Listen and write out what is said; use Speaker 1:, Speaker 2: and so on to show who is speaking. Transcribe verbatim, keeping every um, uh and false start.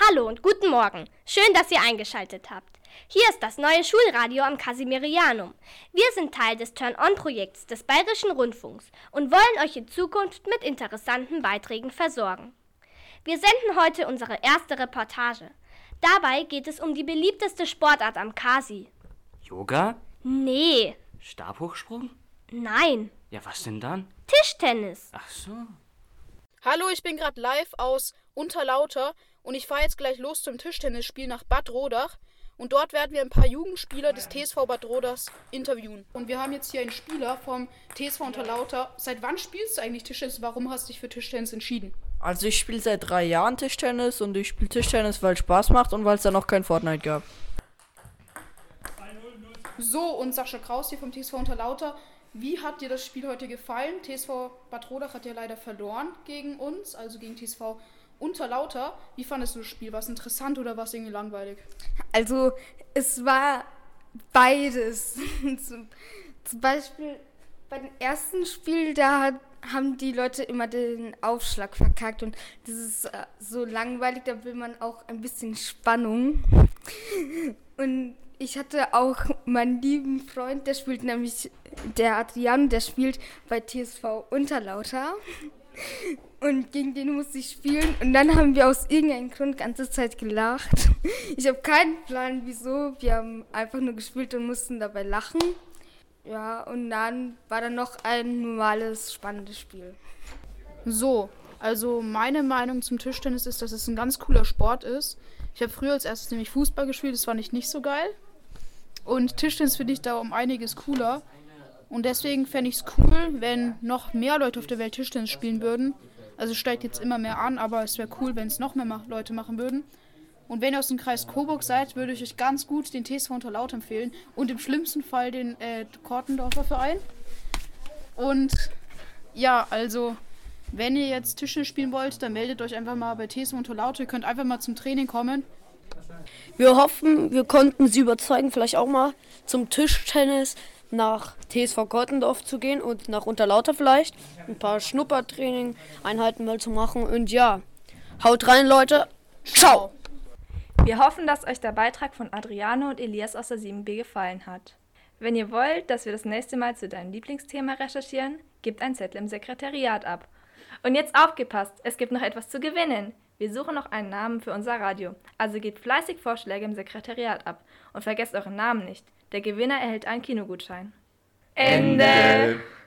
Speaker 1: Hallo und guten Morgen. Schön, dass ihr eingeschaltet habt. Hier ist das neue Schulradio am Casimirianum. Wir sind Teil des Turn-On-Projekts des Bayerischen Rundfunks und wollen euch in Zukunft mit interessanten Beiträgen versorgen. Wir senden heute unsere erste Reportage. Dabei geht es um die beliebteste Sportart am Kasi.
Speaker 2: Yoga?
Speaker 1: Nee.
Speaker 2: Stabhochsprung?
Speaker 1: Nein.
Speaker 2: Ja, was denn dann?
Speaker 1: Tischtennis.
Speaker 2: Ach so.
Speaker 3: Hallo, ich bin gerade live aus Unterlauter und ich fahre jetzt gleich los zum Tischtennisspiel nach Bad Rodach. Und dort werden wir ein paar Jugendspieler des T S V Bad Rodach interviewen. Und wir haben jetzt hier einen Spieler vom T S V Unterlauter. Seit wann spielst du eigentlich Tischtennis? Warum hast du dich für Tischtennis entschieden?
Speaker 4: Also ich spiele seit drei Jahren Tischtennis und ich spiele Tischtennis, weil es Spaß macht und weil es da noch kein Fortnite gab.
Speaker 3: So, und Sascha Kraus hier vom T S V Unterlauter. Wie hat dir das Spiel heute gefallen? T S V Bad Rodach hat ja leider verloren gegen uns, also gegen T S V Unterlauter. Wie fandest du das Spiel? War es interessant oder war es irgendwie langweilig?
Speaker 5: Also es war beides. zum, zum Beispiel bei dem ersten Spiel, da hat, haben die Leute immer den Aufschlag verkackt und das ist äh, so langweilig, da will man auch ein bisschen Spannung. Und ich hatte auch meinen lieben Freund, der spielt nämlich, der Adrian, der spielt bei T S V Unterlauter. Und gegen den musste ich spielen. Und dann haben wir aus irgendeinem Grund die ganze Zeit gelacht. Ich habe keinen Plan, wieso. Wir haben einfach nur gespielt und mussten dabei lachen. Ja, und dann war dann noch ein normales, spannendes Spiel.
Speaker 3: So, also meine Meinung zum Tischtennis ist, dass es ein ganz cooler Sport ist. Ich habe früher als erstes nämlich Fußball gespielt, das fand ich nicht so geil. Und Tischtennis finde ich da um einiges cooler. Und deswegen fände ich es cool, wenn noch mehr Leute auf der Welt Tischtennis spielen würden. Also es steigt jetzt immer mehr an, aber es wäre cool, wenn es noch mehr ma- Leute machen würden. Und wenn ihr aus dem Kreis Coburg seid, würde ich euch ganz gut den T S V Unterlauter empfehlen. Und im schlimmsten Fall den äh, Kortendorfer Verein. Und ja, also wenn ihr jetzt Tischtennis spielen wollt, dann meldet euch einfach mal bei T S V Unterlauter. Ihr könnt einfach mal zum Training kommen.
Speaker 6: Wir hoffen, wir konnten Sie überzeugen, vielleicht auch mal zum Tischtennis nach T S V Kortendorf zu gehen und nach Unterlauter vielleicht. Ein paar Schnuppertraining-Einheiten mal zu machen. Und ja, haut rein, Leute. Ciao!
Speaker 7: Wir hoffen, dass euch der Beitrag von Adriano und Elias aus der sieben B gefallen hat. Wenn ihr wollt, dass wir das nächste Mal zu deinem Lieblingsthema recherchieren, gebt einen Zettel im Sekretariat ab. Und jetzt aufgepasst, es gibt noch etwas zu gewinnen. Wir suchen noch einen Namen für unser Radio. Also gebt fleißig Vorschläge im Sekretariat ab. Und vergesst euren Namen nicht. Der Gewinner erhält einen Kinogutschein. Ende!